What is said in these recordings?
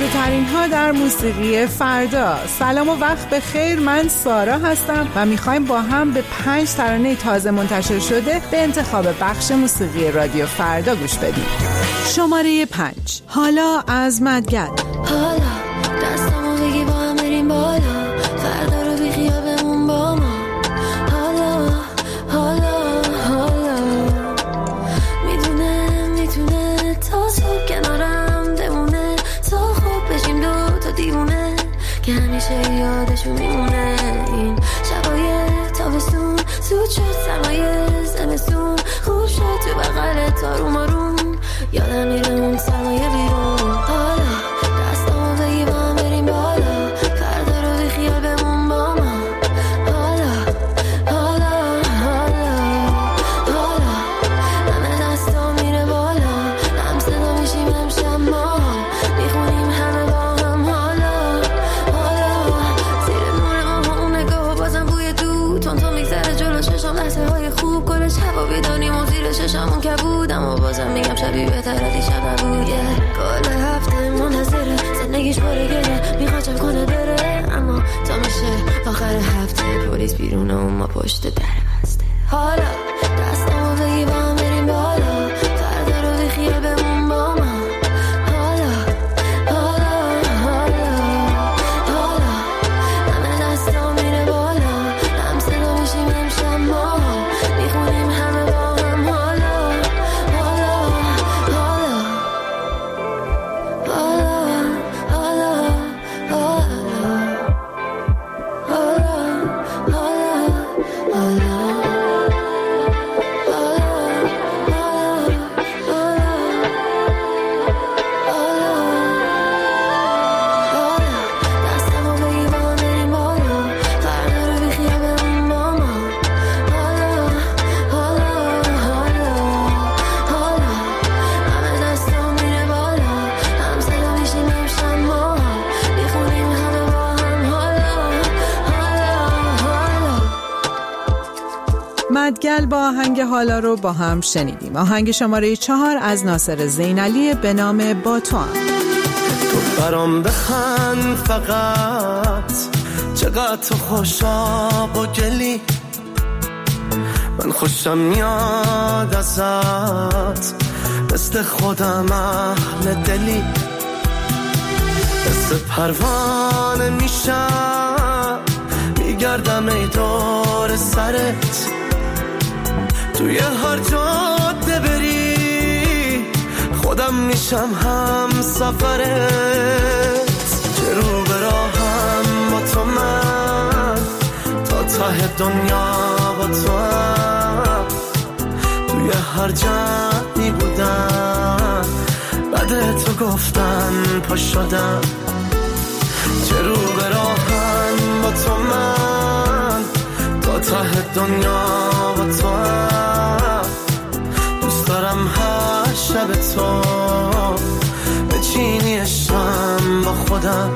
تازه ترین ها در موسیقی فردا. سلام و وقت بخیر، من سارا هستم و میخوایم با هم به 5 ترانه تازه منتشر شده به انتخاب بخش موسیقی رادیو فردا گوش بدیم. شماره 5، حالا از مدگل. حالا دستمو بگی با هم بریم بالا، فردا رو بی خیابمون با ما. حالا میتونه تا صبح کنارم بمونه، تا خوب بشیم دو تا دیوونه که همیشه یادشون میمونه. این شبای تابستون زود شد سرمایه زمستون، خوب شد تو بغلت آروم آروم، یادم میره اون سرمایه بیرون. حالا دستامو بگی با هم بریم بالا، فردا رو بی خیال بمون با ما. حالا همه دستا میره بالا، هم صدا میشیم هم شما، میخونیم همه با هم. حالا زیر نور ماه اون نگاه بازم بوی تو تون میگذره جلو چشم، لحظه های خوب گل شبا بیدانیم و زیر چشمون کبود، اما بازم میگم شبیه بهتر از دیشب نبود. کل هفته منتظره زندگیش باره گره، میخواد چم کنه بره، اما تا میشه آخر هفته پلیس بیرونه و ما پشت در بسته. حالا دستامو بگی با هم بریم بالا، فردا رو بی خیال بمون با ما. حالا همه دستا میره بالا، هم صدا میشیم هم شما، میخونیم همه با هم. مدگل با آهنگ حالا رو با هم شنیدیم. آهنگ شماره 4 از ناصر زینالی به نام با تو هم. تو برام بخند فقط، چقدر تو خوشاب و گلی، من خوشم میاد ازت، مثل خودم اهل دلی، مثل پروانه میشم میگردم ای دور سرت، توی هر جاده بری خودم میشم هم سفرت، که رو به راهم با تو من، تا ته دنیا با تو هم، توی هر جمعی بودم بعد تو گفتن پا شدم، که رو به راهم با تو من، تا ته دنیا با تو هم، دوست دارم هر شب تو بچینی عشقم با خودم.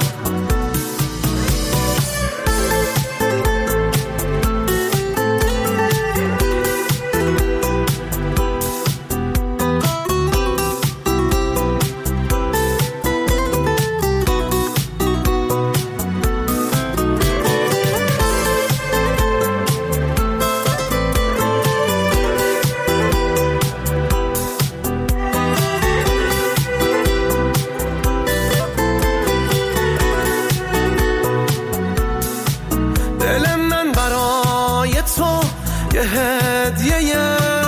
هدیه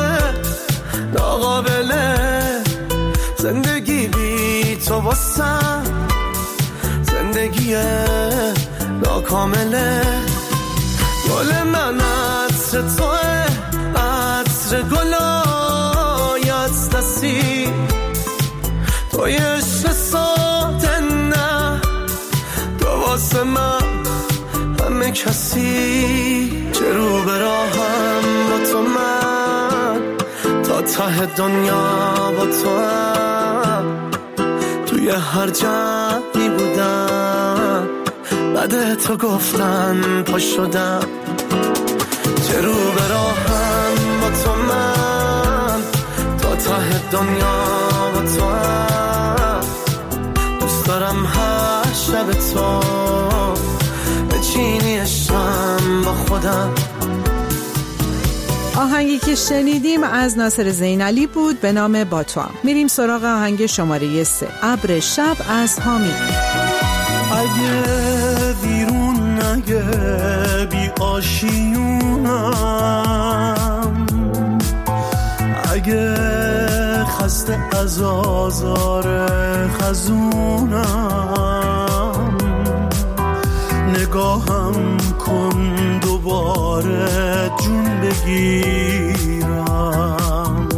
ناقابله، زندگی بی تو واسم زندگی ناکامله، گل من عطر توه، عطر گلای از دستی، توی عشق ساده نه، تو واسه من همه کسی، چه رو به راهم با تو من، تا ته دنیا با تو هم، توی هر جمعی بودم بعد تو گفتن پا شدم، چه رو به راهم با تو من، تا ته دنیا با تو هم، دوست دارم آهنگی که شنیدیم از ناصر زینعلی بود به نام با توام. میریم سراغ آهنگ شماره 3 ابر شب از حامی. اگه بیرون نگه بی آشیونم، اگه خسته از آزار خزونم، نگاهم کن دوباره جون بگیرم،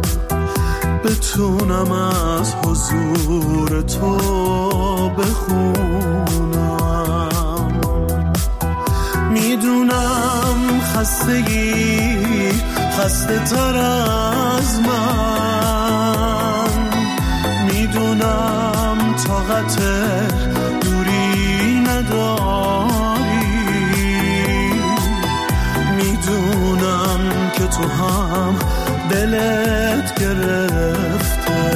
بتونم از حضور تو بخونم. میدونم خستگی خسته تر از من، میدونم طاقت دوری نداری، میدونم که تو هم دلت گرفته،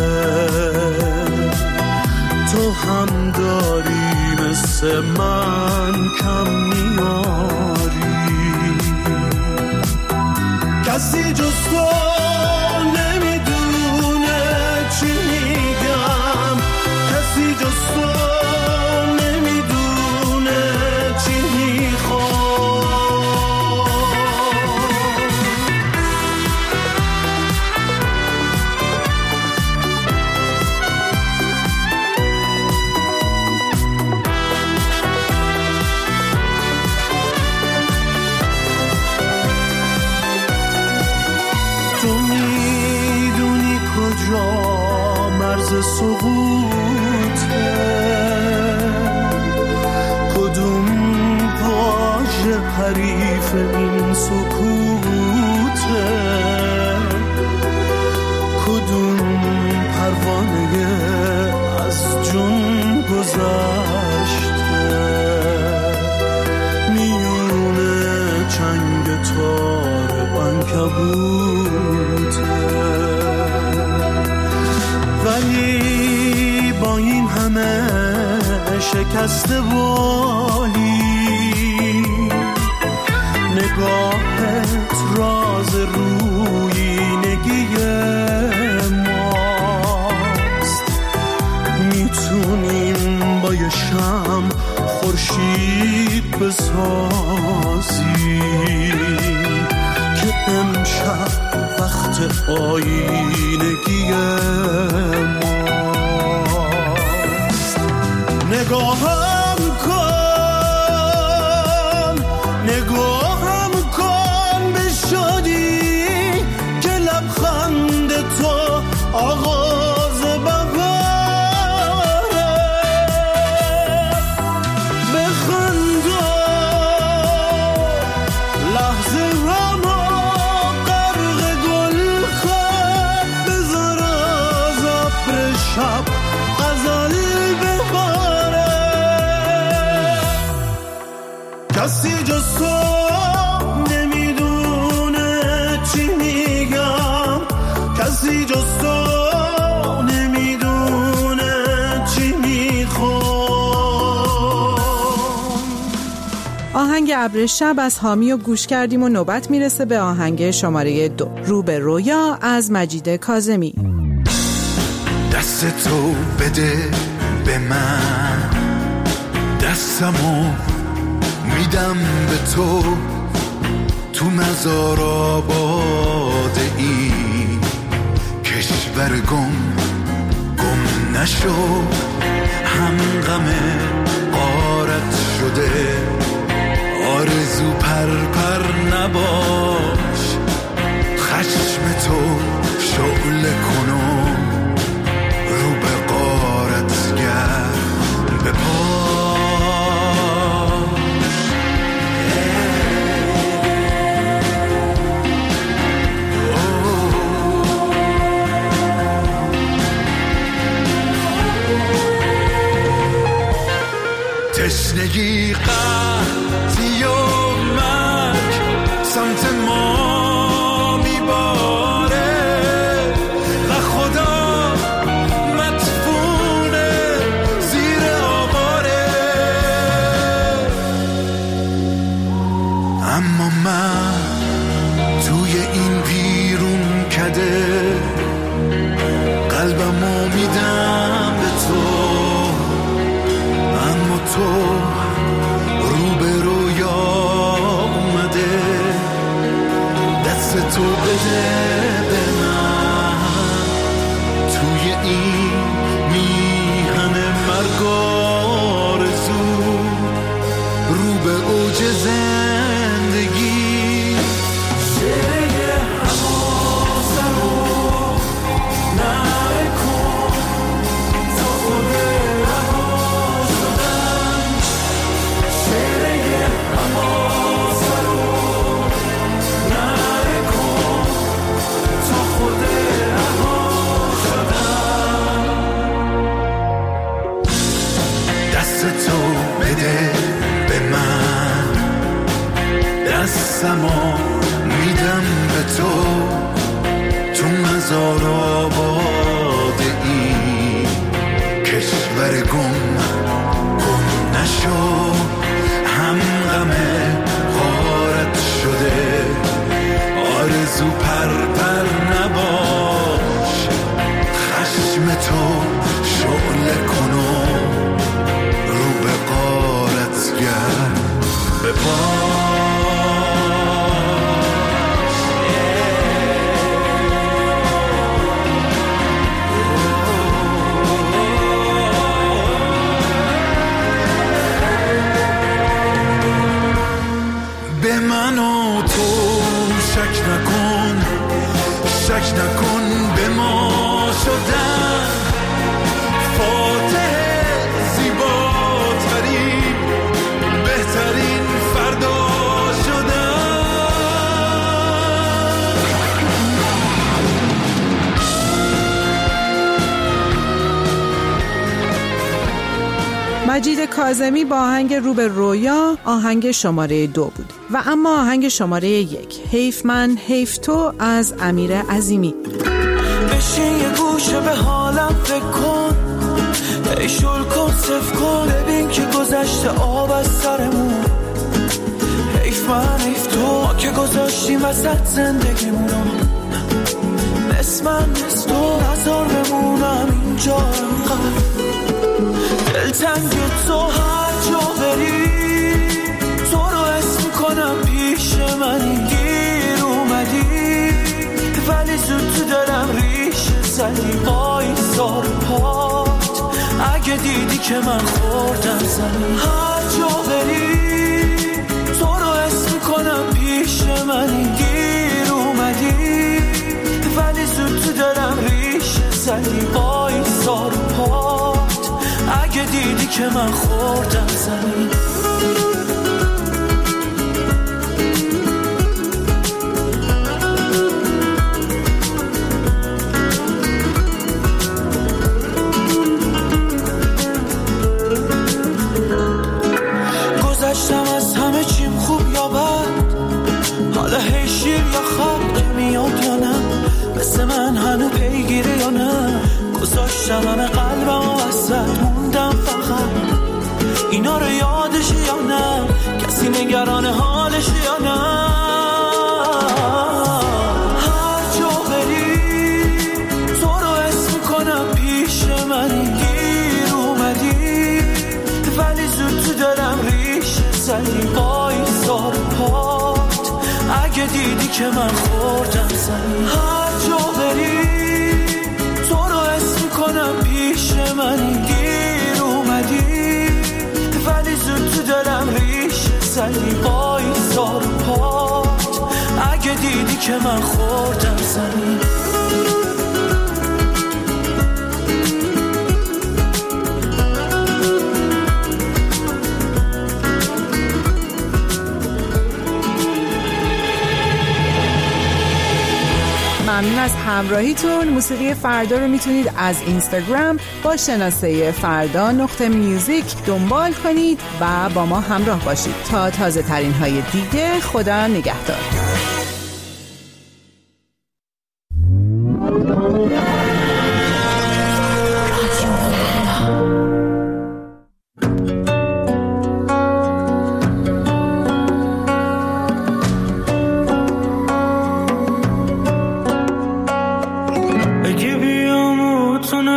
تو هم داری مثل من کم میاری. کسی جز تو نمیدونه چی میگم، کسی جز تو نمیدونه چی سقوطه، کدوم واژه حریف این سکوته، کدوم پروانه از جون گذشته، میونه چنگ تار عنکبوته. ولی با این همه شکسته والی، نگاهت راز رویینگی ماست. میتونیم با یه شمع خورشید بسازیم که امشب وقت آینگی ماست. نگاهم کن، نگاهم کن به شادی که لبخند تو آغاز بهاره. بخند لحظه همو غرق گل کن، بذار از ابر شب غزل بباره. کسی جز تو نمیدونه چی میگم، کسی جز تو نمیدونه چی میخوام. آهنگ ابر شب از حامی و گوش کردیم و نوبت میرسه به آهنگ شماره 2 رو به رویا از مجید کاظمی. دست تو بده به من، دستمو میدم به تو، تو مزار آباد این کشور گم نشو، هم غم غارت شده آرزو پر نباش، خشم تو شعله کنو رو به غارت گرد به تشنگی قحطی و مرگ سمت ما توی این بیرون کده قلبمو میدم به تو، اما تو رو به رویا اومده. دست تو بده به من توی این میهن مرگ آرزو، رو به اوج زندگی. شعله حواسم رو نکن تا خود رها شدم. شعله حواسم رو نکن تا خود رها شدم. دست تو بده به من، دستمو میدم به تو، تو مزار آباد این کشور گم نشو. هم غم غارت شده آرزو پر نباش. خشم تو شعله کنو رو به غارت گرد به به من و تو شک نکن، شک نکن به ما شدن فاتح زیباترین بهترین فردا شدن. مجید کاظمی با آهنگ رو به رویا آهنگ شماره 2 بود و اما آهنگ شماره 1 حیف من حیف تو از امیر عظیمی. بشین یه گوشه به حالم فکر کن، ای شل کن صف کن، ببین که گذشته آب از سرمون. حیف من حیف تو که گذاشتیم وسط زندگیمونو، نصف من نصف تو نظر بمونم اینجا انقدر. دلتنگ تو هر جا بری تو رو اسم کنم پیش منی. گیر اومدی ولی زود تو دلم ریش زدی. وایسار پات اگه دیدی که من خوردم زمین. هر جا بری تو رو اسم کنم پیش منی. گیر اومدی ولی زود تو دلم ریش زدی. وایسار پات اگه دیدی که من خوردم زمین. گذشتم از همه چیم خوب یا بد، حالا هی شیر یا خط که میاد یا نه، مثل من هنو پیگیره یا نه. گذاشتم همه قلبم و وسط موندم فقط اینا رو یادش یا نه، کسی نگران حالش یا نه. هر جا بری تو رو اسم کنم پیش منی. گیر اومدی ولی زود تو دلم ریش زدی. وایسار پات اگه دیدی که من خوردم زمین. هر جا بری تو رو اسم کنم پیش منی. گیر اومدی ولی زود تو دلم ریش زدی. وایسار پات اگه دیدی که من خوردم زمین. ممنون از همراهیتون. موسیقی فردا رو میتونید از اینستاگرام با شناسه فردا.میوزیک دنبال کنید و با ما همراه باشید تا تازه ترین های دیگه. خدا نگهدار.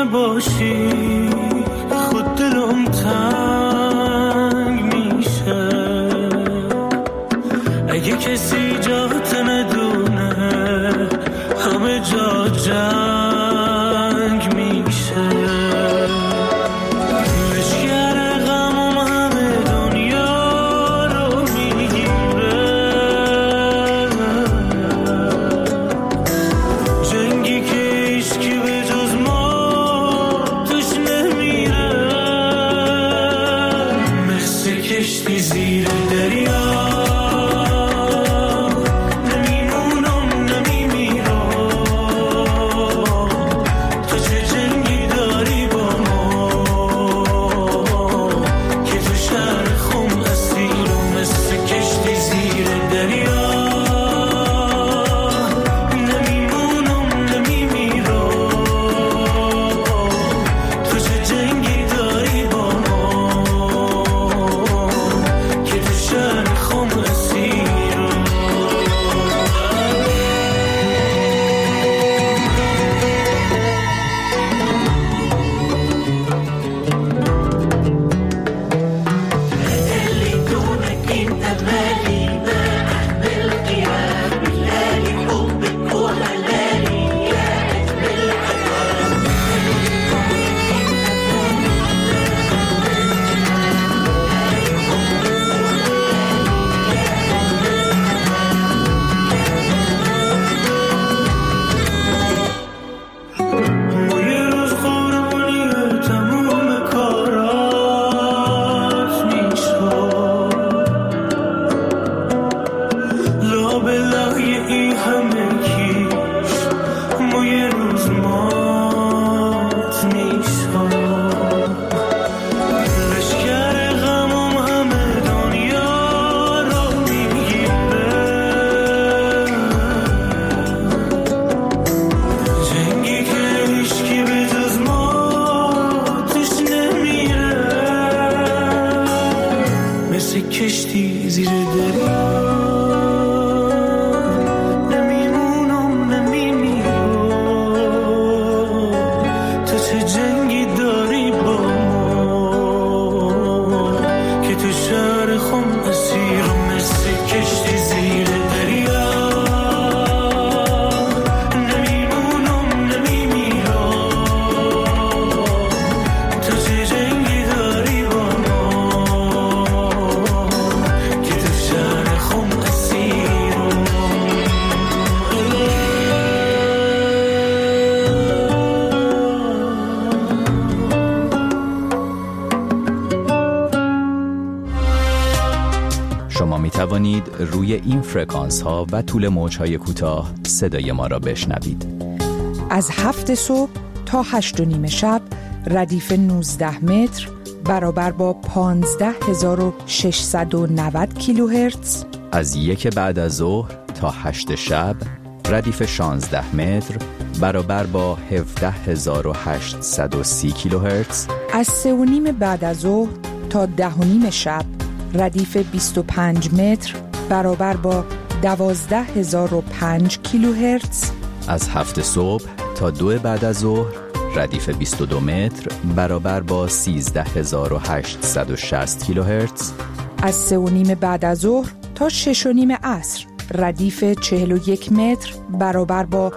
نباشی خود دلم تنگ میشه. اگه کسی جات ندونه همه جا جنگ میشه. لشگر غمم همه دنیا رو میگیره. جنگی که هیچکی به جز ما توش نمیره. مثل کشتی زیر دریا کشتی زیر دریا نمیمونم نمیمیرم. تو چه جنگی داری با ما که تو شهر خم اسیرم. مثل کشتی زیر دریا نمیمونم نمیمیرم. تو چه جنگی داری با شما می توانید روی این فرکانس ها و طول موج های کوتاه صدای ما را بشنوید. از 7 صبح تا 8:30 شب ردیف 19 متر برابر با 15690 کیلوهرتز. از 1 بعد از ظهر تا 8 شب ردیف 16 متر برابر با 17830 کیلوهرتز. از 3:30 بعد از ظهر تا 10:30 شب ردیف 25 متر برابر با 12005 کیلوهرتز. از 7 صبح تا 2 بعد از ظهر ردیف 22 متر برابر با 13860 کیلوهرتز. از 3:30 بعد از ظهر تا 6:30 عصر ردیف 41 متر برابر با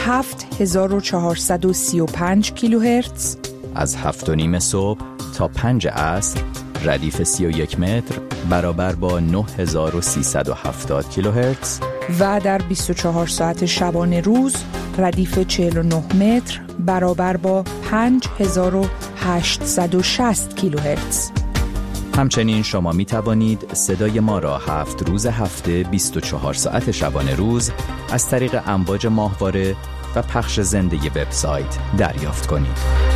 7435 کیلوهرتز. از 7:30 صبح تا 5 عصر ردیف 31 متر برابر با 9370 کیلوهرتز. و در 24 ساعت شبانه روز ردیف 49 متر برابر با 5860 کیلوهرتز. همچنین شما می توانید صدای ما را 7 روز هفته 24 ساعت شبانه روز از طریق امواج ماهواره و پخش زنده وبسایت دریافت کنید.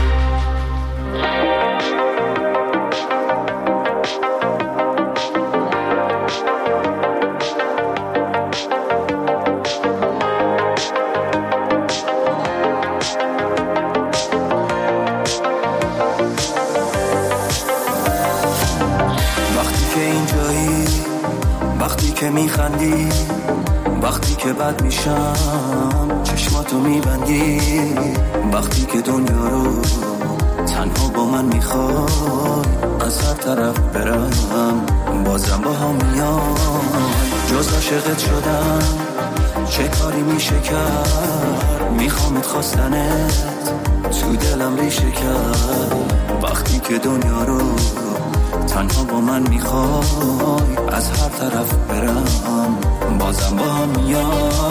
وقتی که که بد میشم چشماتو میبندی وقتی که دنیا رو تنها با من میخوای از هر طرف برم بازم با هم میای جز عاشقت شدم چه کاری میشه کرد میخوامت خواستنت تو دلم ریشه کرد وقتی که دنیا رو تنها با من میخوای از هر طرف برم بازم با هم میای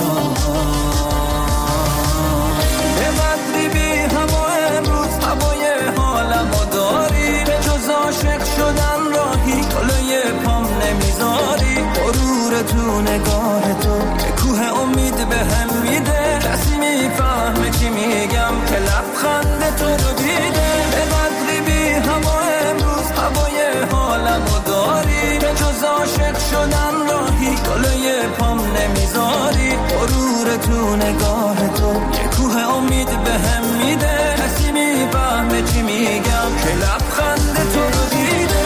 به قدری بی هوا امروز هوای حالمو داری به جز عاشق شدن راهی جلوی پام نمیذاری غرور تو نگاه تو که کوه امید به هم میده کسی میفهمه چی میگم که لبخند تو رو دیده به قدری بی هوا امروز هوای حالمو داری به جز عاشق شدن راهی جلوی پام نمیذاری غرور تو نگاه تو یه کوه امید به هم میده کسی میفهمه چی میگم که لبخند تو رو دیده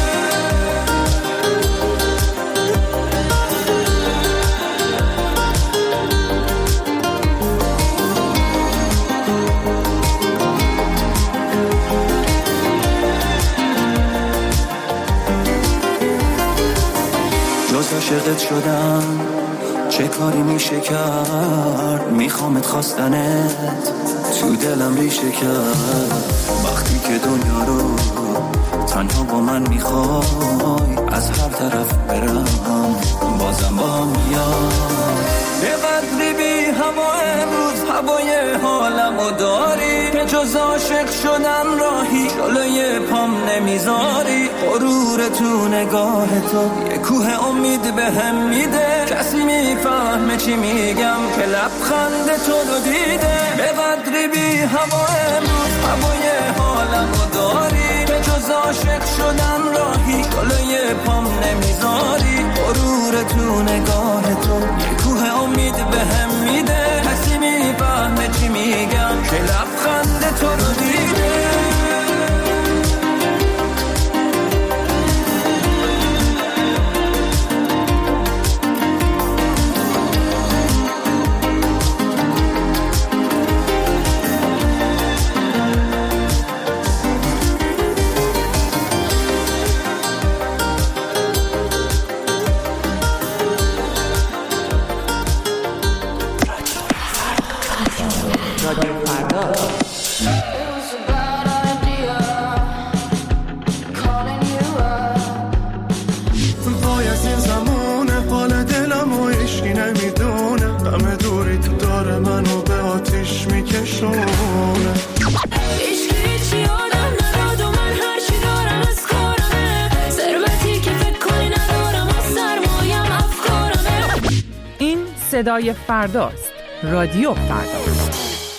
عاشقت شدم چه کاری میشه کرد میخوامت خواستنت تو دلم ریشه کرد وقتی که دنیا رو تنها با من میخوای از هر طرف برم بازم با هم میای به قدری بی هوا امروز هوای حالمو داری به جز عاشق شدن راهی جلوی پام نمیذاری غرور تو نگاه تو یه کوه امید به هم میده کسی میفهمه چی میگم که لبخند تو رو دیده به قدری بی هوا امروز هوای حالمو داری به جز عاشق شدن راهی جلوی پام نمیذاری غرور تو نگاه تو یه کوه امید به هم میده کسی میفهمه چی میگم که لبخند تو رو دیده صدای فرداست. رادیو فردا.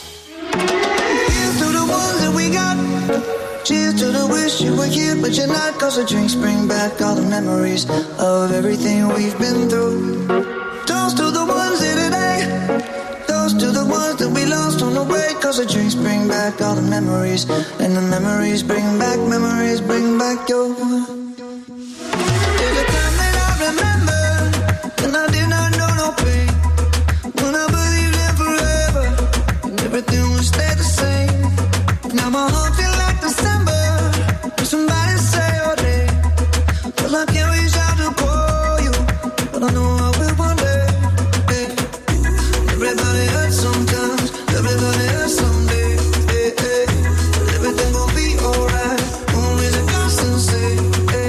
Cheers to the wish you were here but you're not, 'cause the drinks bring back all the memories of everything we've been through. Toast to the ones here today, toast to the ones that we lost on the way, 'cause the drinks bring back all the memories, and the memories bring back your. There's a time that I remember when I did not know no pain, when I believed in forever and everything would stay the same. Now my heart feels like December when somebody say your name, 'cause I can't reach out to call you, but I know I will one day. Hey. Everybody hurts sometimes, everybody hurts someday. Hey, hey. Everything gon' be alright, only the constancy. Hey.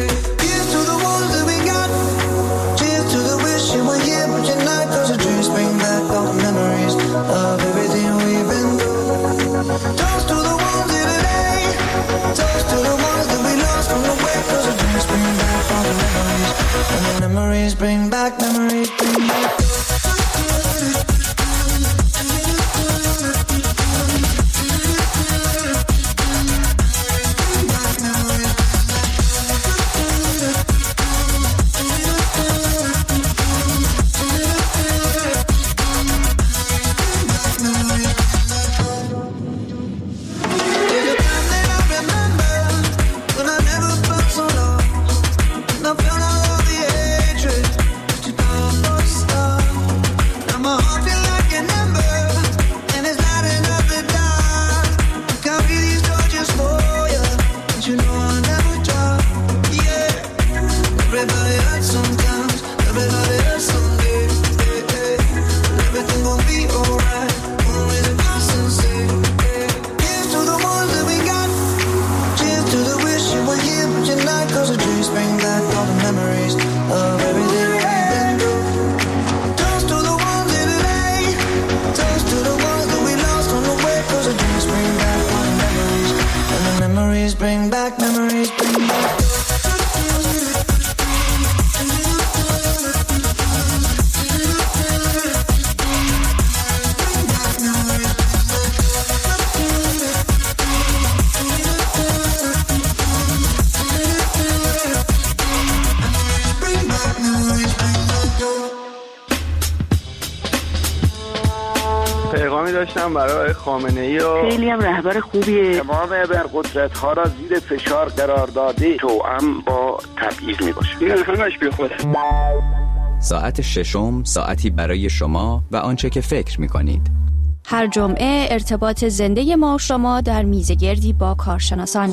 پیغامی داشتم برای خامنه‌ای و خیلی هم رهبر خوبیه. تمام ابرقدرت‌ها را زیر فشار قرار داده، توأم با تبعیض میباشه. این همش بی خود. ساعت ششم ساعتی برای شما و آنچه که فکر می‌کنید. هر جمعه ارتباط زنده ما و شما در میزگردی با کارشناسان.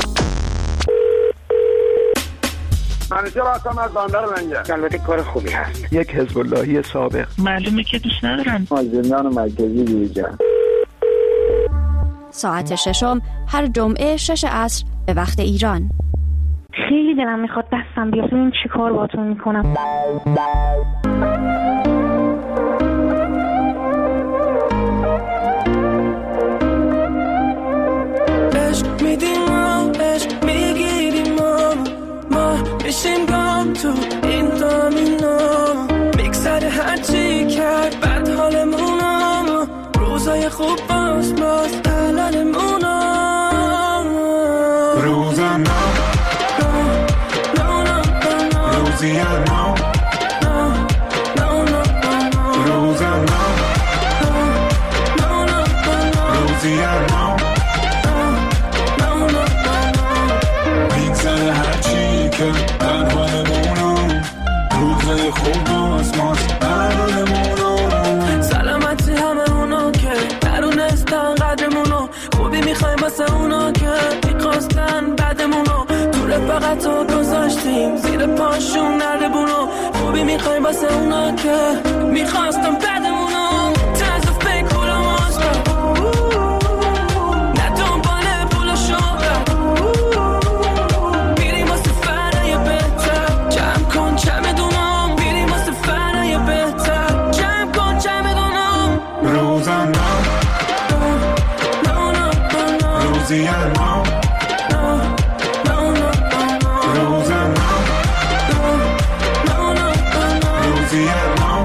منیجر هستم از بندر منجر. البته کار خوبی هست. یک حزب اللهی سابق. معلومه که دوست ندارن. از زندان مرکزی بیرون. ساعت ششم هر جمعه 6 عصر به وقت ایران. خیلی دلم میخواد دستم بیاد این چی کار باتون میکنم. عشق میدیم ما، عشق میگیریم ما میشیم گام تو این دامینا، میگذره هرچی کرد بد حالمونا، روزای خوب باز علالمونا. روزم روزی ما روزم روزی ما میگذره هرچی که در حالمونم، روزای خوب باز علالمونم. سلامتی همه اونا که درونستن قدرمونو، خوبی میخوایم واسه اونا که میخواستن بعدمونو، تو رفاقت رو گذاشتیم زیر پاشون نردبونو، خوبی میخوایم واسه اونا که میخواستن بعدمونو. طرز فکر و مصرف نه دنبال پول و شهرت، بیریم واسه فرای بهتر، جمع کن چمدونم، بیریم واسه فرای بهتر، جمع کن چمدونم. روزم روزی ما روزم روزی ما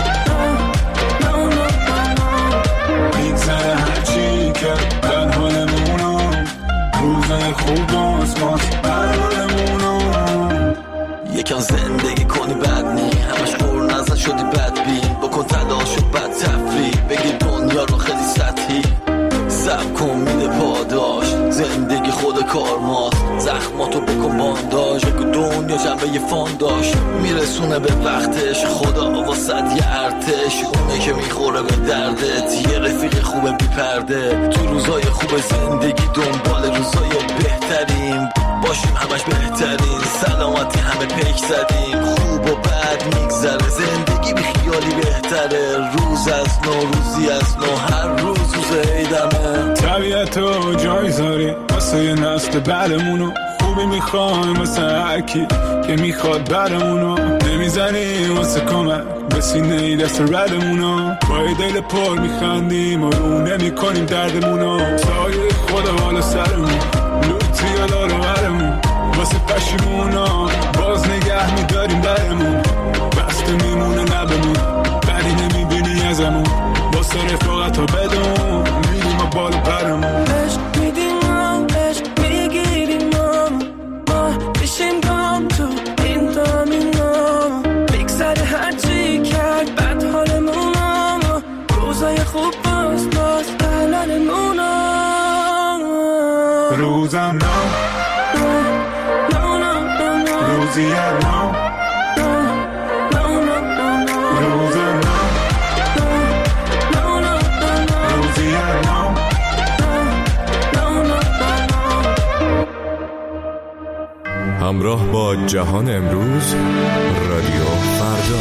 میگذره هرچی که در حالمونم، روزای خوب باز حالمونم. یکم زندگی کنی بد نی، همش قور نزن شدی بدبین، بکن تلاش و بد تفریح، بگی دنیا رو خیلی سطحی، سب کن میده پاداش، زندگی خود کار ماست، زخماتو بکن بانداژ، بگو دنیا جنبه فانداش، میرسونه به وقتش، خدا واسد یه ارتش، اونه که میخوره به دردت، یه رفیق خوبه بی پرده، تو روزای خوب زندگی دنبال روزای بهترین، باشیم همش بهترین، سلامتی همه پیک زدیم، خوب و بد میگذره، زندگی بی خیالی بهتره، روز از نو روزی از نو، هر روز عیدمه. طبیعتو جای زاری واسه یه نسل بعدمونو، خوبی میخوایم واسه هرکی که میخواد برمونو، نمیزنی واسه کمک به سینه دست ردمونو، با یه دل پر میخندیم و رو نمیکنیم دردمونو، سایه خدا بالا سرمون، لوتی یالا رو برمون، واسه پشیمونا باز نگه میداریم درمون، بسته میمونه لبمون، بدی نمیبینی ازمون، واسه رفاقت ها بدون میریم و بالا پرمون. عشق میدیم ما، عشق میگیریم ما میشیم گام تو این دامینا، میگذره هرچی کرد بد حالمونم، روزای خوب باز علالمونم. روزم روزی ما روزم روزی ما. همراه با جهان امروز، رادیو فردا.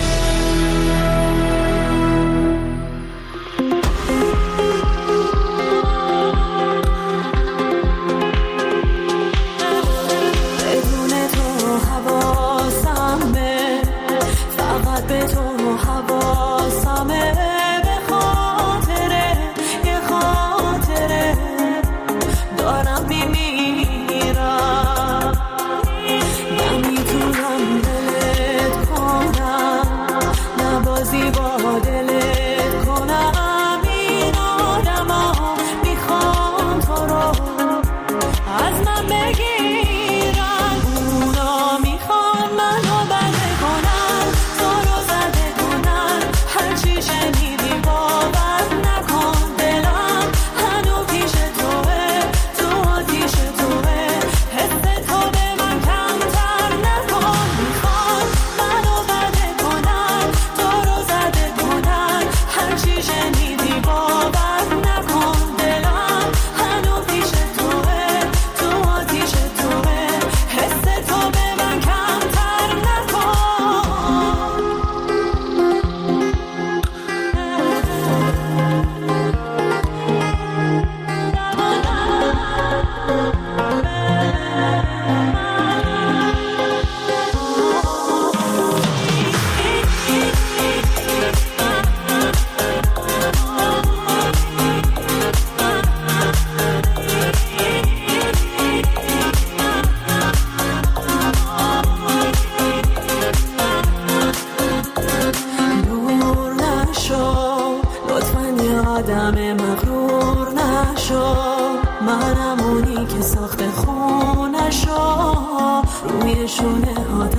آدم مغرور نشو، منم اونی که ساخت خونشو، روی شونه هات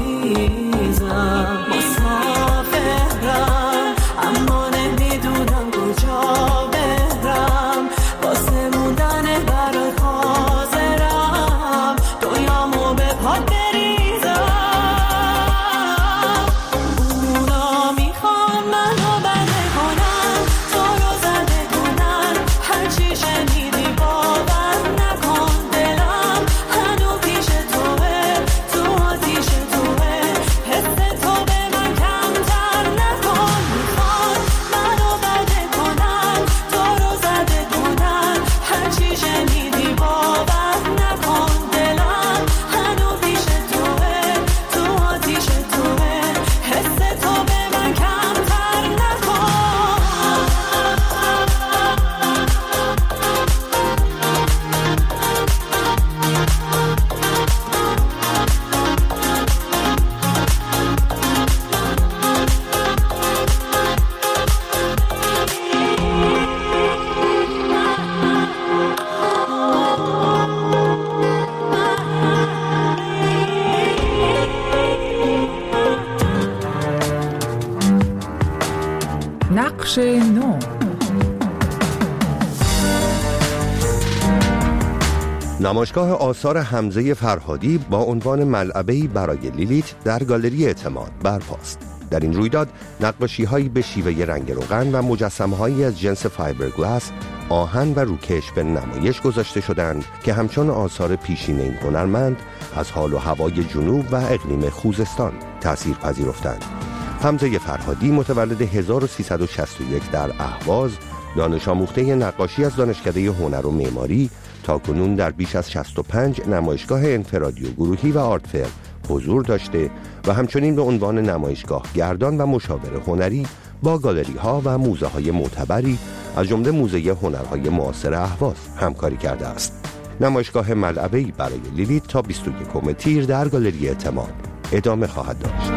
عزیزم مسافرم، اما نمیدونم کجا برم، واسه موندن برات حاضرم، دنیامو به پات بریزم. اونا میخوان منو بده کنن، تو رو زده کنن، هرچی شنیدی باور نکن، دلم هنو پیش توه، تو آتیش توه، حس تو به من کمتر نکن. میخوان منو بده کنن، تو رو زده کنن، هرچی شنیدی باور نکن، دلم هنو پیش توه، تو آتیش توه، حس تو به من کمتر نکن. نقش نو. نمایشگاه آثار حمزه فرهادی با عنوان ملعبه‌ای برای لیلیت در گالری اعتماد برپاست. در این رویداد نقاشی‌هایی به شیوه رنگ روغن و مجسمه‌هایی از جنس فایبرگلاس، آهن و روکش به نمایش گذاشته شدند که همچون آثار پیشین این هنرمند از حال و هوای جنوب و اقلیم خوزستان تأثیر پذیرفتند. حمزه فرهادی متولد 1361 در اهواز، دانش آموخته نقاشی از دانشکده هنر و معماری، تاکنون در بیش از 65 نمایشگاه انفرادی و گروهی و آرت فیر حضور داشته و همچنین به عنوان نمایشگاه گردان و مشاور هنری با گالری ها و موزه های معتبری از جمله موزه هنرهای معاصر اهواز همکاری کرده است. نمایشگاه ملعبه‌ای برای لیلیت تا 21 تیر در گالری اعتماد ادامه خواهد داشت.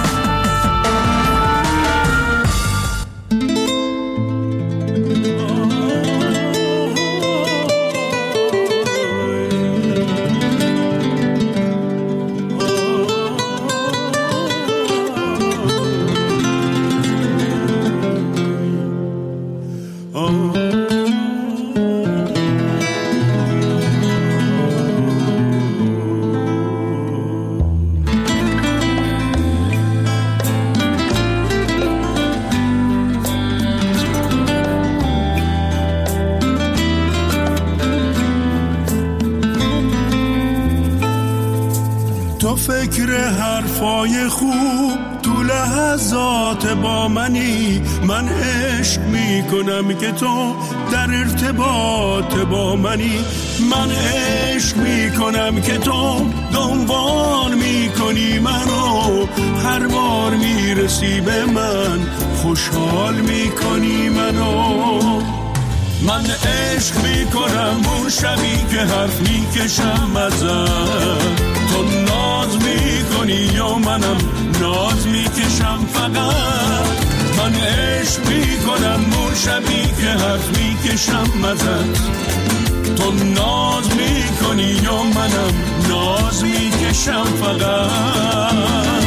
فکر حرفای خوب تو لحظات با منی، من عشق میکنم که تو در ارتباط با منی، من عشق میکنم که تو دنبال میکنی منو، هر بار میرسی به من خوشحال میکنی منو. من عشق میکنم اون شبی که حرف میکشم ازت، تو ناز میکنی یا منم ناز میکشم فقط. من عشق میکنم اون شبی که حرف میکشم ازت، تو ناز میکنی یا منم ناز میکشم فقط.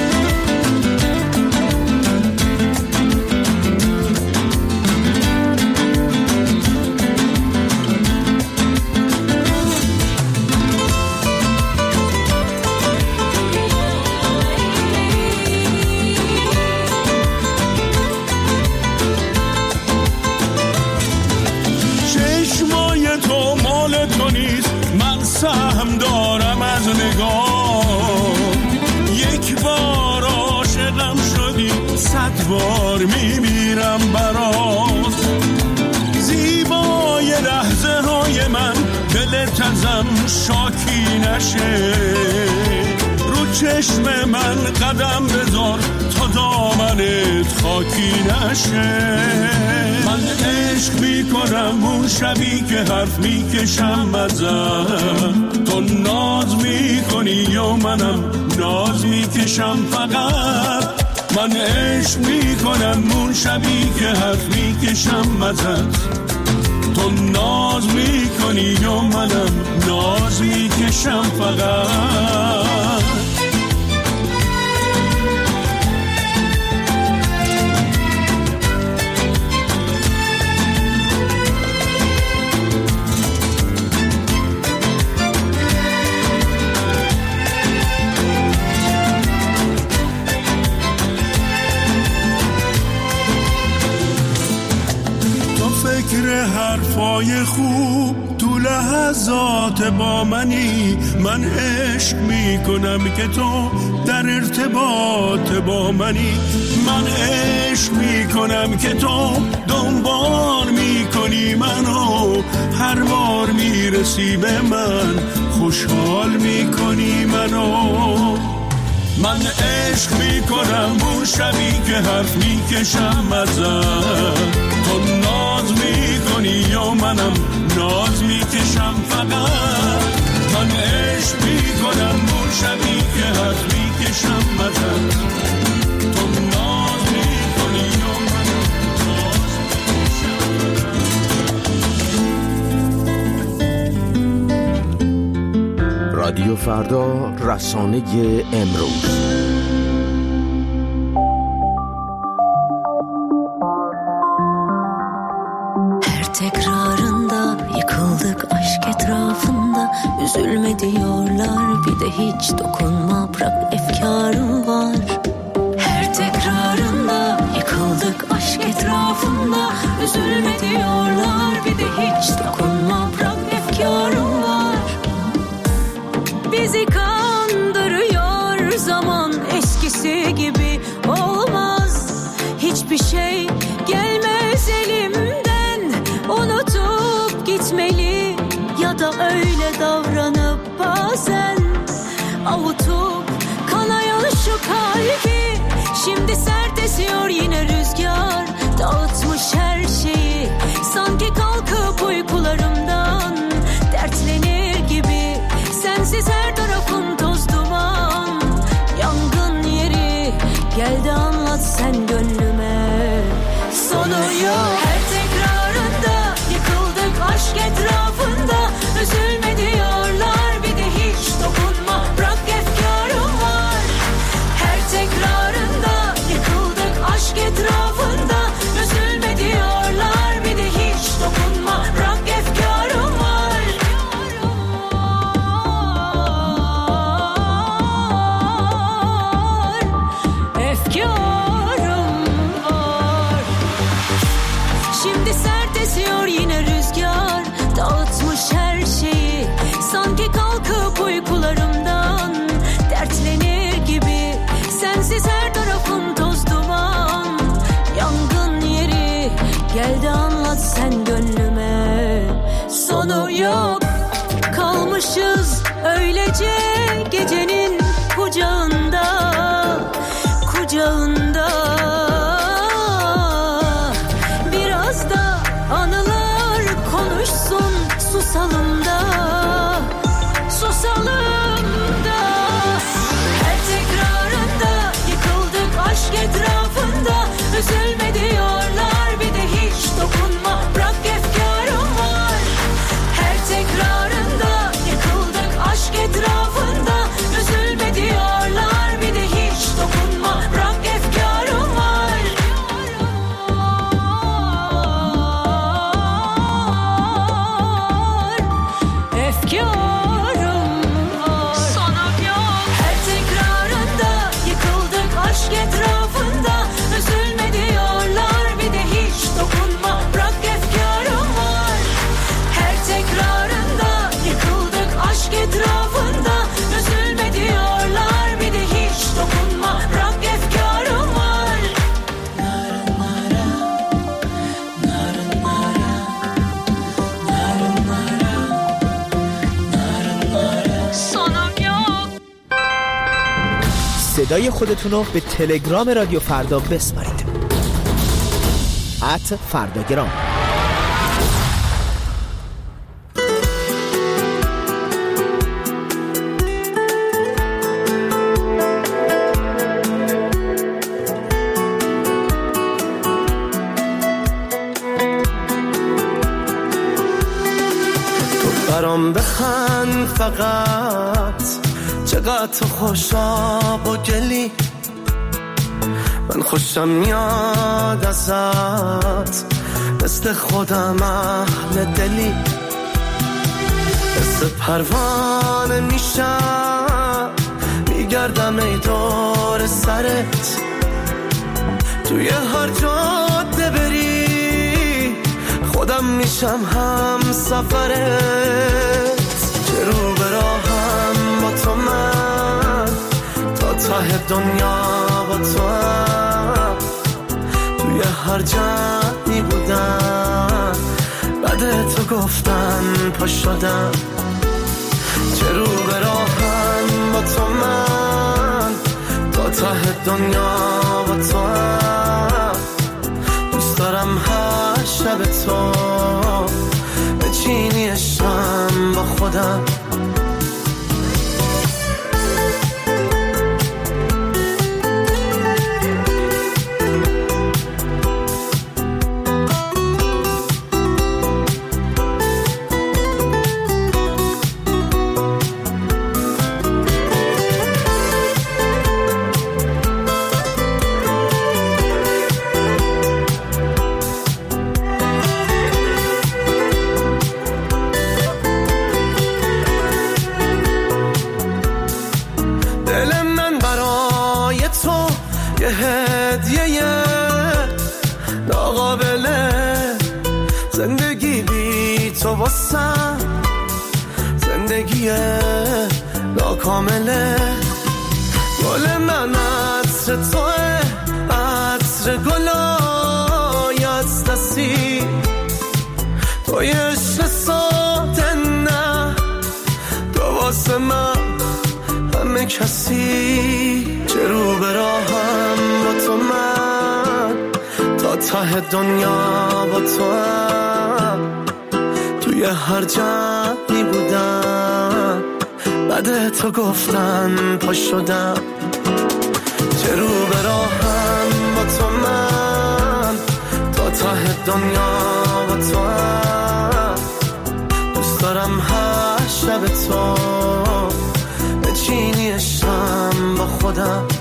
سهم دارم از نگاه، یک بار عاشقم شدی 100 بار میمیرم برات. زیبای لحظه های من دلت ازم شاکی نشه، رو چشم من قدم بذار تا دامنت خاکی نشه. من عشق میکنم اون شبی که حرف میکشم ازت، تو ناز میکنی یا منم ناز میکشم فقط. من عشق میکنم اون شبی که حرف میکشم ازت، تو ناز میکنی و منم ناز میکشم فقط. فکر حرفای خوب تو لحظات با منی، من عشق میکنم که تو در ارتباط با منی، من عشق میکنم که تو دنبال میکنی منو، هر بار میرسی به من خوشحال میکنی منو. من عشق میکنم اون شبی که حرف میکشم ازت، تو ناز میکنی و منم ناز میکشم فقط. من عشق میکنم اون شبی که حرف میکشم ازت، تو ناز میکنی و منم ناز میکشم. رادیو فردا، رسانه امروز. Tekrarında yıkıldık aşk etrafında, üzülme diyorlar bir de hiç dokunma, bırak efkarım var. Her tekrarında yıkıldık aşk etrafında, üzülme diyorlar bir de hiç dokunma, bırak efkarım var. Bizi kandırıyor zaman, eskisi gibi olmaz, hiçbir şey gelmez elimden. Unutup gitmeli ya da öyle davranıp bazen avutup kanayan şu kalbi. Şimdi sert esiyor yine rüzgar, dağıtmış her şeyi, sanki kalkıp uykularımdan dertlenir gibi. Sensiz her tarafım toz duman, yangın yeri geldi anlat sen gönlüme. Sonu yok her tekrarında, yıkıldık aşk etrafında, üzülme diyorlar bir de hiç dokunma, bırak efkarım var. Her tekrarında yıkıldık aşk etrafında, üzülme diyorlar bir de hiç dokunma, bırak efkarım var. Efkarım var. Şimdi sert esiyor yine rüzgar, dağıtmış her şeyi, sanki kalkıp uykularımdan dertlenir gibi. Sensiz her tarafım toz duman, yangın yeri geldi anlat sen gönlüme. Sonu yok kalmışız öylece gecenin kucağında, kucağında. Biraz da anılar konuşsun, susalım da, susalım da. Her tekrarında yıkıldık aşk etrafında, üzülme diyorlar bir de hiç dokunma, bırak efkarım var. Her tekrarında yıkıldık aşk etrafında, üzülme diyorlar bir de hiç dokunma, bırak efkarım var. Efkarım var. Sonu yok. Her tekrarında yıkıldık aşk etrafında, üzülme diyorlar bir de hiç dokunma, bırak efkarım var. Her tekrarında yıkıldık aşk etrafında, üzülme diyorlar bir de hiç dokunma, bırak efkarım var. Sonum yok. صدای خودتون رو به تلگرام رادیو فردا بسپارید. @فرداگرام. برام بخند فقط، چقدر تو خوشاب و گلی، من خوشم میاد ازت، مثل خودم اهل دلی، مثل پروانه میشم میگردم ای دور سرت، توی هر جاده بری خودم میشم هم سفرت، چه رو به راهم با تو من، تا ته دنیا با تو هم، توی هر جمعی بودم بعد تو گفتن پا شدم، چه رو به راهم با تو من، تا ته دنیا با تو هم، دوست دارم هر شب تو بچینی عشقم با خودم. زندگی ناکامله، گل من عطر توه، عطر گلای از دستی، توی عشق ساده نه، تو واسه من همه کسی، چه رو به راهم با تو من، تا ته دنیا با تو هم، توی هر جمعی بودم بعد تو گفتن پا شدم، چه رو به راهم با تو من، تا ته دنیا با تو هم، دوست دارم هر شب تو بچینی عشقم با خودم.